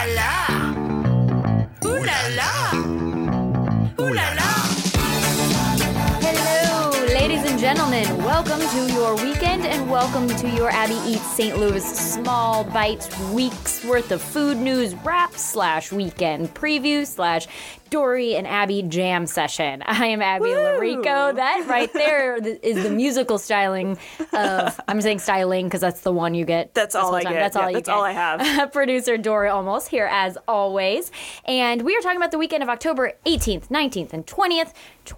la la. Ooh la la. Ooh la la. Hello, ladies and gentlemen. Welcome to your weekend and welcome to your Abby Eats St. Louis Small Bites week's worth of food news wrap / weekend preview / Dory and Abby jam session. I am Abby Larico. That right there is the musical styling of, I'm saying styling because that's the one you get. That's all I get. That's all you that's get. all I have. Producer Dory Olmos here as always. And we are talking about the weekend of October 18th, 19th, and 20th,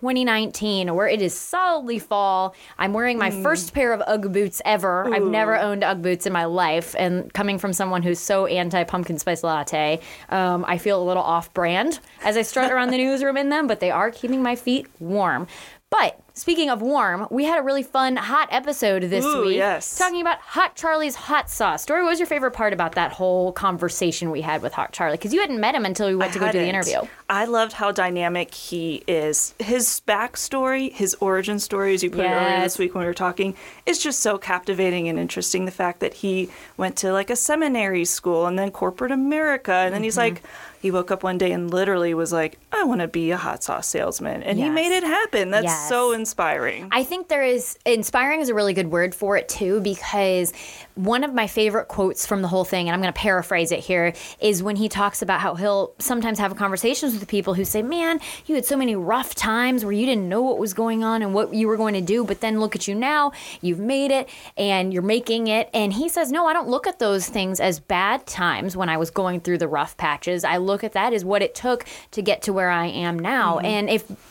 2019, where it is solidly fall. I'm wearing my first pair of Ugg boots ever. I've never owned Ugg boots in my life. And coming from someone who's so anti-pumpkin spice latte, I feel a little off-brand as I strut around the newsroom in them, but they are keeping my feet warm. But speaking of warm, we had a really fun hot episode this week. Yes. Talking about Hot Charlie's hot sauce. Dory, what was your favorite part about that whole conversation we had with Hot Charlie? Because you hadn't met him until we went to go do the interview. I loved how dynamic he is. His backstory, his origin story, as you put it earlier this week when we were talking, is just so captivating and interesting. The fact that he went to like a seminary school and then corporate America. And then he's like, he woke up one day and literally was like, I want to be a hot sauce salesman. And he made it happen. That's so inspiring. I think inspiring is a really good word for it too, because one of my favorite quotes from the whole thing, and I'm going to paraphrase it here, is when he talks about how he'll sometimes have conversations with people who say, man, you had so many rough times where you didn't know what was going on and what you were going to do, but then look at you now, you've made it and you're making it. And he says, no, I don't look at those things as bad times when I was going through the rough patches. I look at that as what it took to get to where I am now. And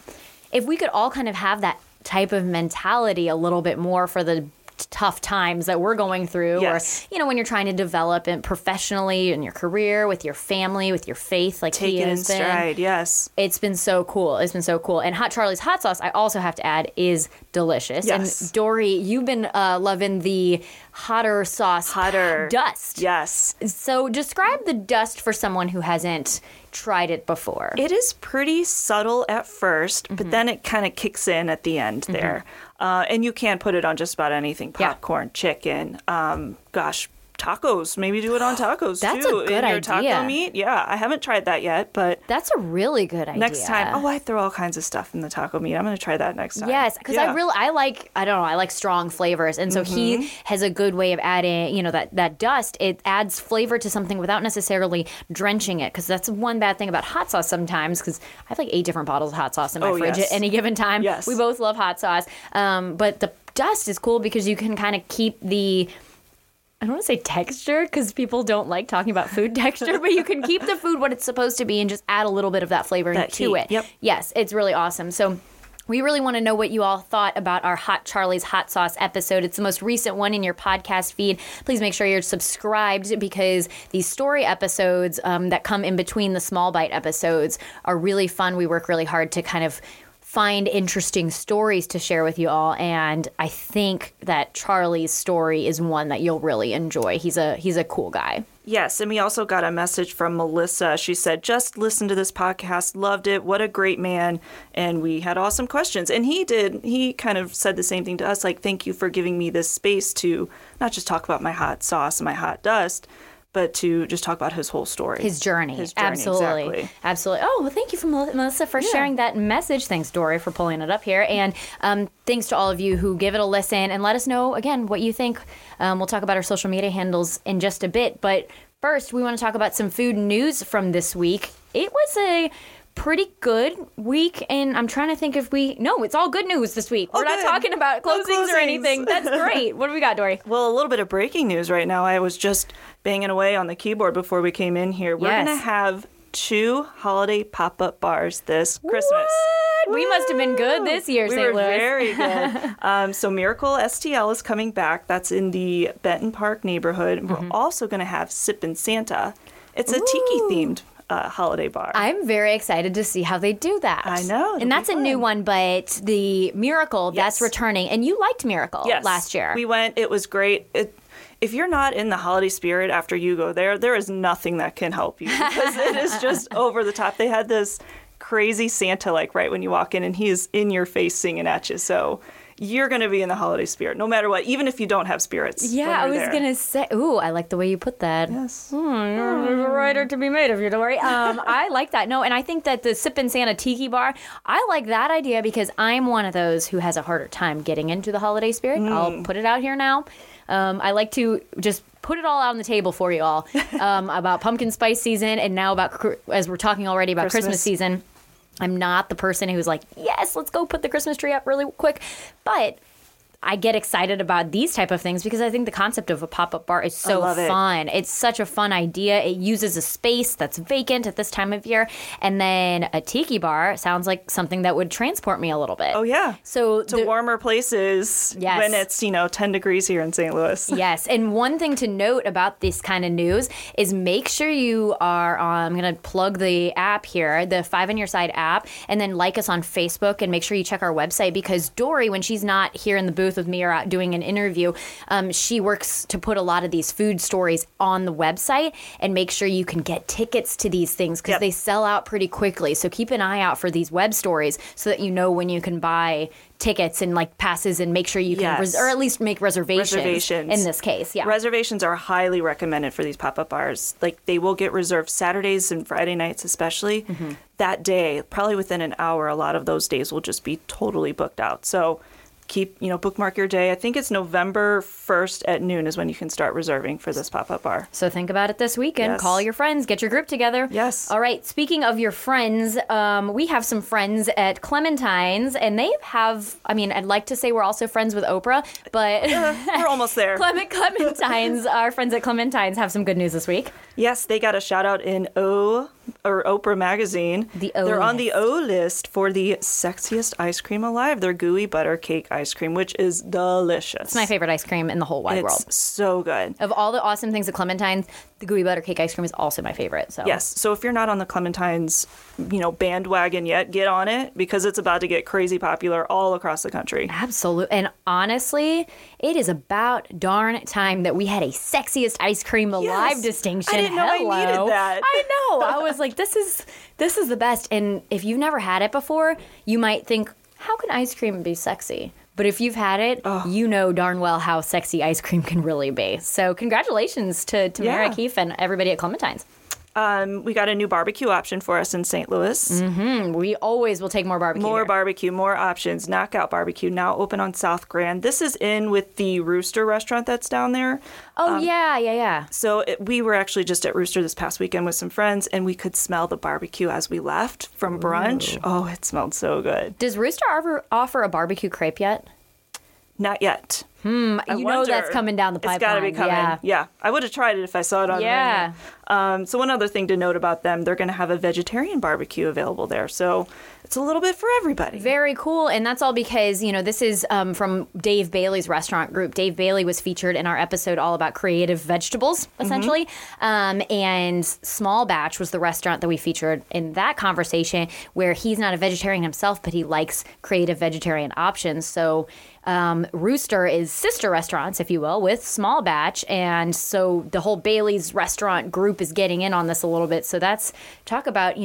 if we could all kind of have that type of mentality a little bit more for the tough times that we're going through, or when you're trying to develop it professionally in your career, with your family, with your faith, like take it in stride. It's been so cool. And Hot Charlie's hot sauce, I also have to add, is delicious. And Dory, you've been loving the hotter sauce dust. Yes. So describe the dust for someone who hasn't tried it before. It is pretty subtle at first, but then it kind of kicks in at the end there. And you can put it on just about anything. Popcorn, chicken, tacos. Maybe do it on tacos That's too. A good in your idea. taco meat. Yeah, I haven't tried that yet, but that's a really good idea. Next time, I throw all kinds of stuff in the taco meat. I'm going to try that next time. Yes, because I like strong flavors, and so he has a good way of adding, that dust. It adds flavor to something without necessarily drenching it, because that's one bad thing about hot sauce sometimes. Because I have like 8 different bottles of hot sauce in my fridge at any given time. Yes. We both love hot sauce, but the dust is cool because you can kind of keep the, I don't want to say texture because people don't like talking about food texture, but you can keep the food what it's supposed to be and just add a little bit of that flavor to it. Yep. Yes, it's really awesome. So we really want to know what you all thought about our Hot Charlie's hot sauce episode. It's the most recent one in your podcast feed. Please make sure you're subscribed, because these story episodes that come in between the small bite episodes are really fun. We work really hard to kind of find interesting stories to share with you all, and I think that Charlie's story is one that you'll really enjoy. He's a cool guy. Yes, and we also got a message from Melissa. She said, just listen to this podcast, loved it, what a great man, and we had awesome questions. And he kind of said the same thing to us, like, thank you for giving me this space to not just talk about my hot sauce and my hot dust, but to just talk about his whole story. His journey. Absolutely. Exactly. Absolutely. Oh, well, thank you, Melissa, for sharing that message. Thanks, Dory, for pulling it up here. And thanks to all of you who give it a listen. And let us know, again, what you think. We'll talk about our social media handles in just a bit. But first, we want to talk about some food news from this week. It was a pretty good week, and I'm trying to think if it's all good news this week. We're not talking about closings or anything. That's great. What do we got, Dory? Well, a little bit of breaking news right now. I was just banging away on the keyboard before we came in here. We're going to have 2 holiday pop-up bars this Christmas. What? We must have been good this year, St. Louis. We were very good. So Miracle STL is coming back. That's in the Benton Park neighborhood. We're also going to have Sippin' Santa. It's a tiki-themed holiday bar. I'm very excited to see how they do that. I know. And that's a new one, but the Miracle, that's returning. And you liked Miracle last year. We went. It was great. If you're not in the holiday spirit after you go there is nothing that can help you, because it is just over the top. They had this crazy Santa, like right when you walk in, and he is in your face singing at you. So you're going to be in the holiday spirit, no matter what, even if you don't have spirits. Yeah, I was going to say, ooh, I like the way you put that. Yes. There's a writer to be made of you, don't worry. I like that. No, and I think that the Sippin' Santa Tiki Bar, I like that idea because I'm one of those who has a harder time getting into the holiday spirit. I'll put it out here now. I like to just put it all out on the table for you all about pumpkin spice season and now about, as we're talking already about Christmas season. I'm not the person who's like, yes, let's go put the Christmas tree up really quick. But I get excited about these type of things because I think the concept of a pop-up bar is so fun. It's such a fun idea. It uses a space that's vacant at this time of year. And then a tiki bar sounds like something that would transport me a little bit. Oh, yeah. So to warmer places when it's, 10 degrees here in St. Louis. Yes. And one thing to note about this kind of news is make sure you are on, I'm going to plug the app here, the 5 on Your Side app, and then like us on Facebook and make sure you check our website because Dory, when she's not here in the booth with me or out doing an interview, she works to put a lot of these food stories on the website and make sure you can get tickets to these things because they sell out pretty quickly. So keep an eye out for these web stories so that you know when you can buy tickets and like passes and make sure you can or at least make reservations in this case. Yeah. Reservations are highly recommended for these pop-up bars. Like they will get reserved Saturdays and Friday nights especially. That day, probably within an hour, a lot of those days will just be totally booked out. So keep, bookmark your day. I think it's November 1st at noon is when you can start reserving for this pop-up bar. So think about it this weekend. Yes. Call your friends. Get your group together. Yes. All right. Speaking of your friends, we have some friends at Clementine's, and they have, I'd like to say we're also friends with Oprah, but we're almost there. Clementine's, our friends at Clementine's have some good news this week. Yes, they got a shout out in Oprah magazine. They're on the O list for the sexiest ice cream alive. Their gooey butter cake ice cream, which is delicious. It's my favorite ice cream in the whole wide world. It's so good. Of all the awesome things at Clementine's, the gooey butter cake ice cream is also my favorite. So yes. So if you're not on the Clementine's, bandwagon yet, get on it because it's about to get crazy popular all across the country. Absolutely. And honestly, it is about darn time that we had a sexiest ice cream alive distinction. I didn't know I needed that. I know. I was like, this is the best. And if you've never had it before, you might think, how can ice cream be sexy? But if you've had it, you know darn well how sexy ice cream can really be. So congratulations to Tamara Keefe and everybody at Clementine's. We got a new barbecue option for us in St. Louis. We always will take more barbecue. More barbecue, more options. Knockout Barbecue, now open on South Grand. This is in with the Rooster restaurant that's down there. Oh, yeah. So we were actually just at Rooster this past weekend with some friends, and we could smell the barbecue as we left from brunch. Oh, it smelled so good. Does Rooster offer a barbecue crepe yet? Not yet. That's coming down the pipeline. It's got to be coming. Yeah. I would have tried it if I saw it on the menu. So one other thing to note about them, they're going to have a vegetarian barbecue available there. So it's a little bit for everybody. Very cool. And that's all because, this is from Dave Bailey's restaurant group. Dave Bailey was featured in our episode all about creative vegetables, essentially. And Small Batch was the restaurant that we featured in that conversation where he's not a vegetarian himself, but he likes creative vegetarian options. So Rooster is sister restaurants, if you will, with Small Batch. And so the whole Bailey's restaurant group is getting in on this a little bit. So that's talk about,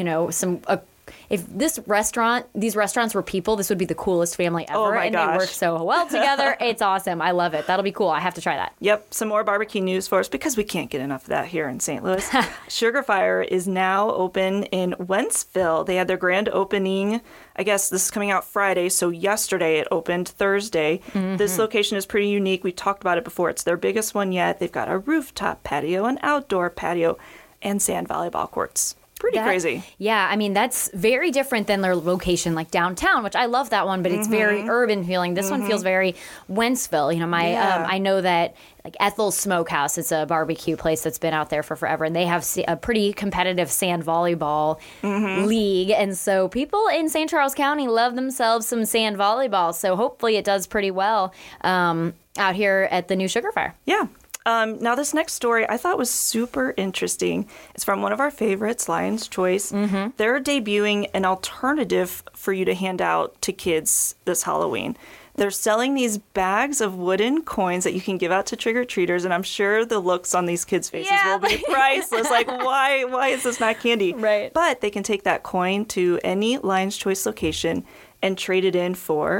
if these restaurants were people, this would be the coolest family ever. Oh my gosh. They work so well together. It's awesome. I love it. That'll be cool. I have to try that. Yep. Some more barbecue news for us because we can't get enough of that here in St. Louis. Sugar Fire is now open in Wentzville. They had their grand opening. I guess this is coming out Friday, so yesterday it opened, Thursday. This location is pretty unique. We talked about it before. It's their biggest one yet. They've got a rooftop patio, an outdoor patio, and sand volleyball courts. Pretty crazy. Yeah, that's very different than their location like downtown, which I love that one, but it's very urban feeling. This one feels very Wentzville. I know that like Ethel's Smokehouse is a barbecue place that's been out there for forever, and they have a pretty competitive sand volleyball league. And so people in St. Charles County love themselves some sand volleyball. So hopefully it does pretty well out here at the new Sugar Fire. Yeah. Now, this next story I thought was super interesting. It's from one of our favorites, Lion's Choice. They're debuting an alternative for you to hand out to kids this Halloween. They're selling these bags of wooden coins that you can give out to trick-or-treaters, and I'm sure the looks on these kids' faces will be priceless. Like, why is this not candy? Right. But they can take that coin to any Lion's Choice location and trade it in for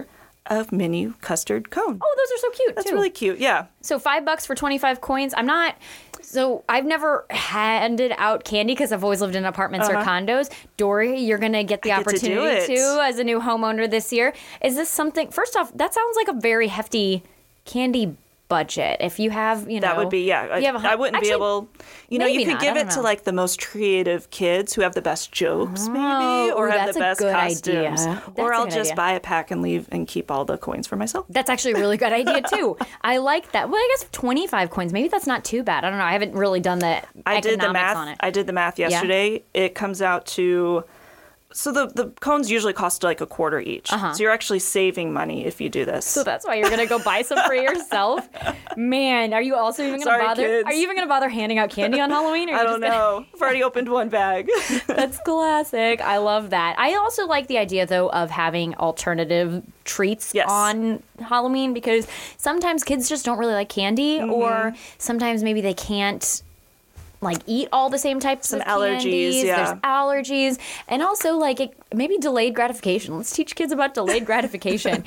a mini custard cone. Oh, those are so cute, That's too. really cute. Yeah. So $5 for 25 coins. I've never handed out candy because I've always lived in apartments or condos. Dory, you're going to get the opportunity to as a new homeowner this year. Is this something, first off, that sounds like a very hefty candy budget. If you have, that would be, yeah. I wouldn't be able, you could give it to like the most creative kids who have the best jokes, maybe, or have the best costumes. Or I'll just buy a pack and leave and keep all the coins for myself. That's actually a really good idea too. I like that. Well, I guess 25 coins, maybe that's not too bad. I don't know. I haven't really done the economics on it. I did the math yesterday. Yeah. It comes out to. So the cones usually cost like $0.25 each. So you're actually saving money if you do this. So that's why you're going to go buy some for yourself? Man, are you also even going to bother? Kids. Are you even going to bother handing out candy on Halloween? Or I don't know. I've already opened one bag. That's classic. I love that. I also like the idea, though, of having alternative treats on Halloween because sometimes kids just don't really like candy or sometimes maybe they can't eat all the same types of candies. There's allergies. And also, maybe delayed gratification. Let's teach kids about delayed gratification.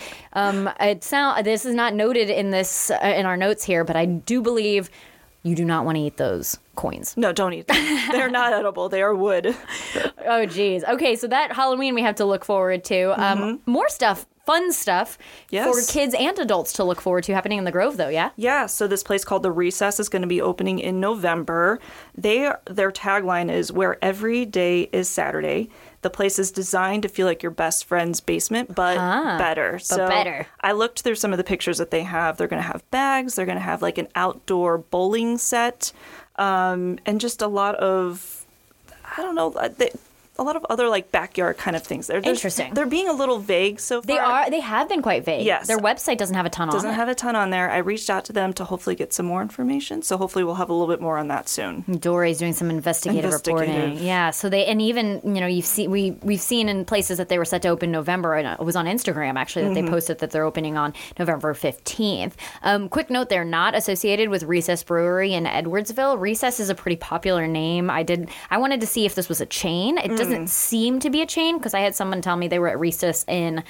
This is not noted in in our notes here, but I do believe you do not want to eat those coins. No, don't eat them. They're not edible. They are wood. Oh, geez. Okay, so that Halloween we have to look forward to. More stuff. Fun stuff for kids and adults to look forward to happening in the Grove, though, yeah? Yeah, so this place called The Recess is going to be opening in November. Their tagline is, where every day is Saturday. The place is designed to feel like your best friend's basement, but better. Better. I looked through some of the pictures that they have. They're going to have bags. They're going to have an outdoor bowling set and just a lot of, I don't know, a lot of other backyard kind of things. Interesting. They're being a little vague so far. They have been quite vague. Yes. Their website doesn't have a ton on it. Doesn't have a ton on there. I reached out to them to hopefully get some more information. So hopefully we'll have a little bit more on that soon. Dory's doing some investigative reporting. Yeah. So we've seen in places that they were set to open November, and it was on Instagram actually that they posted that they're opening on November 15th. Quick note: they're not associated with Recess Brewery in Edwardsville. Recess is a pretty popular name. I wanted to see if this was a chain. It doesn't seem to be a chain because I had someone tell me they were at Recess in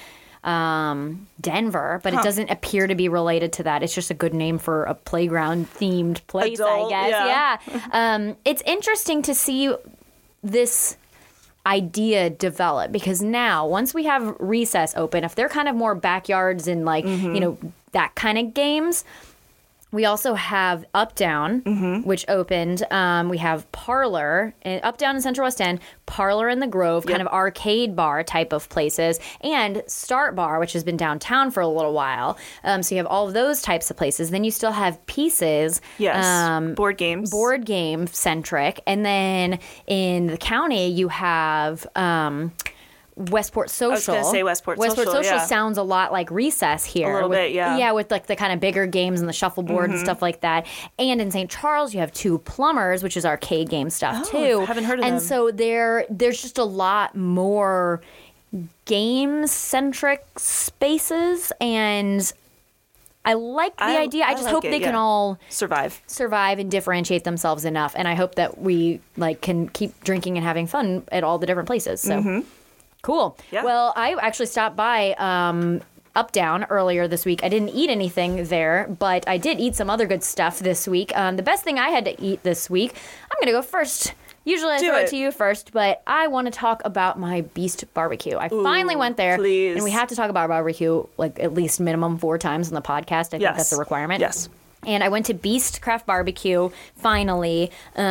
Denver, but it doesn't appear to be related to that. It's just a good name for a playground themed place, I guess. Yeah. It's interesting to see this idea develop because now once we have Recess open, if they're kind of more backyards and that kind of games. We also have Up Down, which opened. We have Parlor, Up Down in Central West End, Parlor in the Grove, kind of arcade bar type of places, and Start Bar, which has been downtown for a little while. So you have all of those types of places. Then you still have Pieces. Yes, board games. Board game centric. And then in the county, you have... Westport Social. I was going to say Westport Social. Westport Social sounds a lot like Recess here. A little bit, yeah. Yeah, with the kind of bigger games and the shuffleboard and stuff like that. And in St. Charles, you have Two Plumbers, which is arcade game stuff too. I haven't heard of them. And so there's just a lot more game-centric spaces, and I like the idea. I just hope they can all survive and differentiate themselves enough. And I hope that we can keep drinking and having fun at all the different places. So. Cool. Yeah. Well, I actually stopped by Up Down earlier this week. I didn't eat anything there, but I did eat some other good stuff this week. The best thing I had to eat this week, I'm going to go first. Usually I throw it to you first, but I want to talk about my Beast Barbecue. I finally went there, and we have to talk about barbecue at least minimum 4 times on the podcast. I think that's a requirement. Yes. And I went to Beast Craft Barbecue, finally.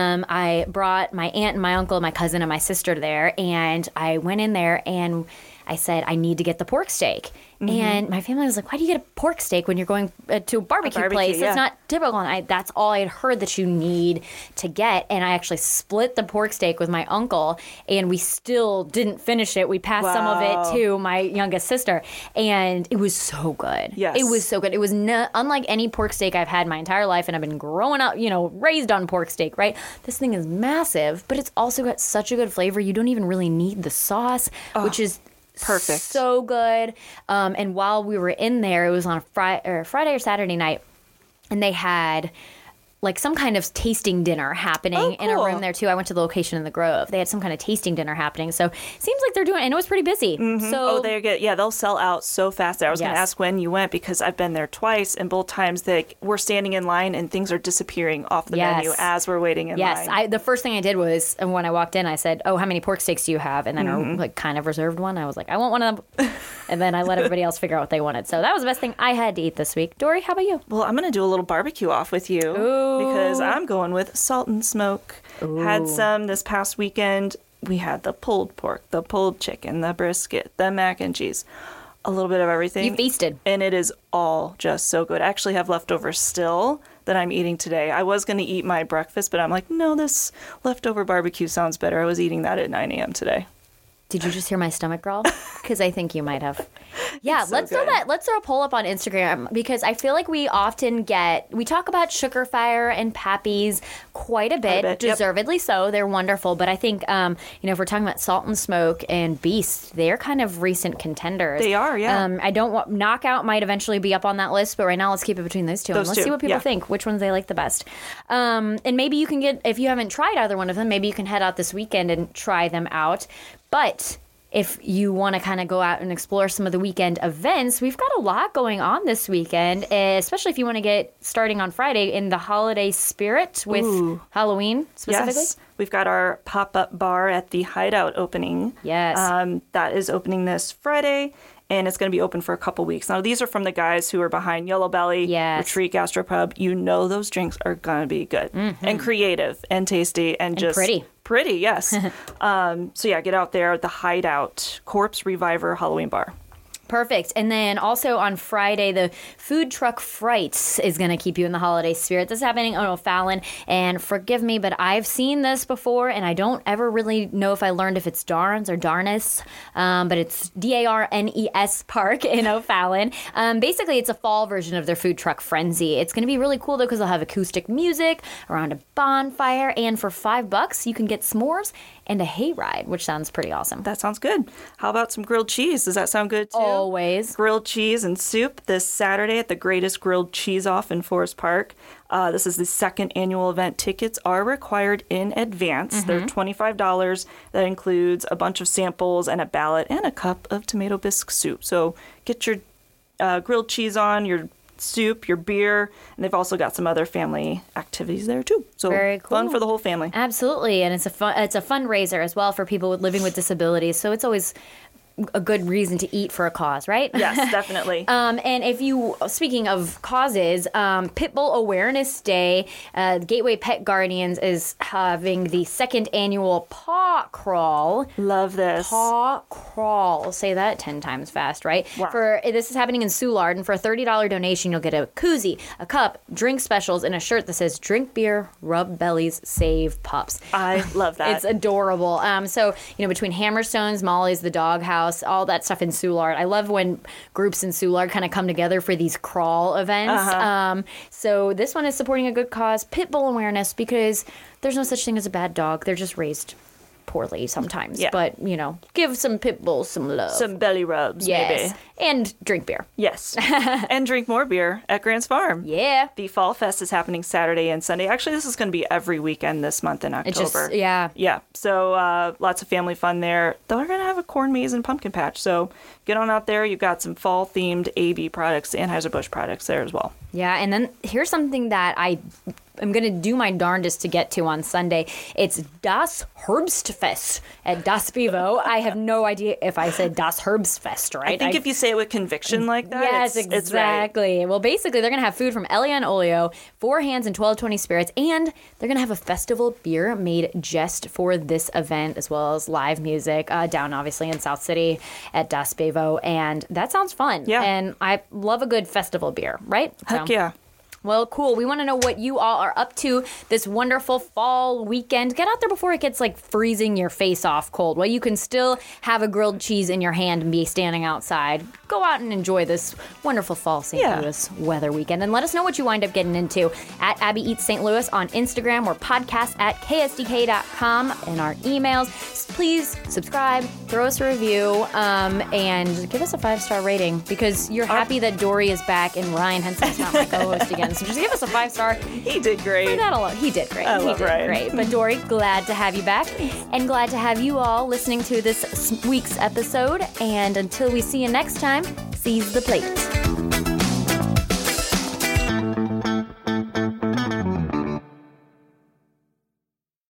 I brought my aunt and my uncle and my cousin and my sister there. And I went in there and I said, I need to get the pork steak. And my family was like, why do you get a pork steak when you're going to a barbecue place? Yeah. It's not typical. And that's all I had heard that you need to get. And I actually split the pork steak with my uncle, and we still didn't finish it. We passed some of it to my youngest sister, and it was so good. Yes. It was so good. It was unlike any pork steak I've had my entire life, and I've been growing up, raised on pork steak, right? This thing is massive, but it's also got such a good flavor. You don't even really need the sauce, which is perfect. So good. And while we were in there, it was on a Friday or Saturday night, and they had like some kind of tasting dinner happening in a cool. room there too. I went to the location in the Grove. They had some kind of tasting dinner happening. So it seems like they're doing, and it was pretty busy. So they're good. Yeah, they'll sell out so fast there. I was going to ask when you went because I've been there twice, and both times we're standing in line and things are disappearing off the menu as we're waiting in line. Yes, the first thing I did was when I walked in, I said, "Oh, how many pork steaks do you have?" And then I like kind of reserved one. I was like, "I want one of them," and then I let everybody else figure out what they wanted. So that was the best thing I had to eat this week. Dory, how about you? Well, I'm going to do a little barbecue off with you because I'm going with Salt and Smoke. Had some this past weekend. We had the pulled pork, the pulled chicken, the brisket, the mac and cheese, a little bit of everything. You feasted. And it is all just so good. I actually have leftovers still that I'm eating today. I was going to eat my breakfast, but I'm like, no, this leftover barbecue sounds better. I was eating that at 9 a.m. today. Did you just hear my stomach growl? Because I think you might have. Yeah, so let's good. throw a poll up on Instagram because I feel like we talk about Sugar Fire and Pappy's quite a bit, deservedly so. They're wonderful, but I think if we're talking about Salt and Smoke and Beast, they're kind of recent contenders. They are, yeah. I don't want Knockout might eventually be up on that list, but right now let's keep it between those two. And let's see what people think, which ones they like the best. And maybe you can get, if you haven't tried either one of them, maybe you can head out this weekend and try them out. But if you want to kind of go out and explore some of the weekend events, we've got a lot going on this weekend, especially if you want to get starting on Friday in the holiday spirit with Halloween specifically. Yes, we've got our pop-up bar at the Hideout opening. Yes. That is opening this Friday, and it's going to be open for a couple weeks. Now, these are from the guys who are behind Yellow Belly, Retreat Gastropub. You know those drinks are going to be good and creative and tasty and just pretty. Pretty, yes. So yeah, get out there at the Hideout Corpse Reviver Halloween Bar. Perfect. And then also on Friday, the Food Truck Frights is going to keep you in the holiday spirit. This is happening on O'Fallon. And forgive me, but I've seen this before, and I don't ever really know if I learned if it's Darnes or Darnes, but it's Darnes Park in O'Fallon. Basically, it's a fall version of their Food Truck Frenzy. It's going to be really cool, though, because they'll have acoustic music around a bonfire. And for $5, you can get s'mores and a hayride, which sounds pretty awesome. That sounds good. How about some grilled cheese? Does that sound good, too? Always. Grilled cheese and soup this Saturday at the Greatest Grilled Cheese Off in Forest Park. This is the second annual event. Tickets are required in advance. They're $25. That includes a bunch of samples and a ballot and a cup of tomato bisque soup. So get your grilled cheese on, your soup, your beer, and they've also got some other family activities there too. So very cool. Fun for the whole family. Absolutely, and it's a fundraiser as well for people living with disabilities. So it's always a good reason to eat for a cause, right? Yes, definitely. And if you, speaking of causes, Pitbull Awareness Day, Gateway Pet Guardians is having the second annual Paw Crawl. Love this. Paw Crawl. I'll say that 10 times fast, right? Wow. This is happening in Soulard, and for a $30 donation, you'll get a koozie, a cup, drink specials, and a shirt that says "Drink beer, rub bellies, save pups." I love that. It's adorable. So, between Hammerstones, Molly's, the Doghouse, all that stuff in Soulard. I love when groups in Soulard kind of come together for these crawl events. So this one is supporting a good cause, Pitbull Awareness, because there's no such thing as a bad dog. They're just raised poorly sometimes. Yeah. But, give some pit bulls some love. Some belly rubs, yes. maybe. And drink beer. Yes. And drink more beer at Grant's Farm. Yeah. The Fall Fest is happening Saturday and Sunday. Actually, this is going to be every weekend this month in October. Yeah. So lots of family fun there. They're going to have a corn maze and pumpkin patch. So get on out there. You've got some fall-themed AB products, Anheuser-Busch products there as well. Yeah, and then here's something that I'm going to do my darndest to get to on Sunday. It's Das Herbstfest at Das Bevo. I have no idea if I said Das Herbstfest right. I think if you say it with conviction like that, yes, exactly. It's right. Well, basically, they're going to have food from Elia and Olio, 4 Hands and 1220 Spirits, and they're going to have a festival beer made just for this event, as well as live music down, obviously, in South City at Das Bevo. And that sounds fun. Yeah. And I love a good festival beer, right? Heck yeah. Well, cool. We want to know what you all are up to this wonderful fall weekend. Get out there before it gets freezing your face off cold. Well, you can still have a grilled cheese in your hand and be standing outside. Go out and enjoy this wonderful fall St. Louis weather weekend. And let us know what you wind up getting into at Abby Eats St. Louis on Instagram or podcast at ksdk.com and our emails. Please subscribe, throw us a review, and give us a 5-star rating because you're happy that Dory is back and Ryan Henson's not my co-host again again. So just give us a 5-star. He did great. For that alone, he did great. I love Ryan. Great. But Dory, glad to have you back, and glad to have you all listening to this week's episode. And until we see you next time, seize the plate.